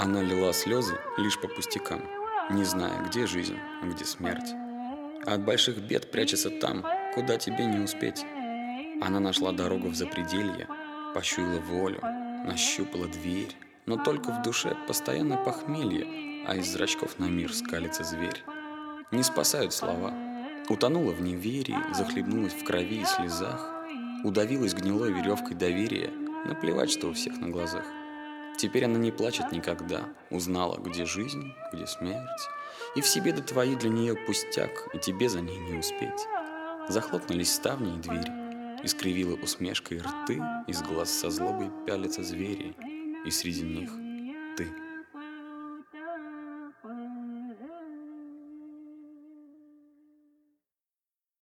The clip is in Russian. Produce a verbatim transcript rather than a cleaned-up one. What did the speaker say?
Она лила слезы лишь по пустякам, не зная, где жизнь, а где смерть. А от больших бед прячется там, куда тебе не успеть. Она нашла дорогу в запределье, пощуяла волю, нащупала дверь, но только в душе постоянно похмелье, а из зрачков на мир скалится зверь. Не спасают слова. Утонула в неверии, захлебнулась в крови и слезах, удавилась гнилой веревкой доверия, наплевать, что у всех на глазах. Теперь она не плачет никогда, узнала, где жизнь, где смерть, и все беды твои для нее пустяк, и тебе за ней не успеть. Захлопнулись ставни и двери, искривила усмешкой рты, из глаз со злобой пялятся звери, и среди них ты.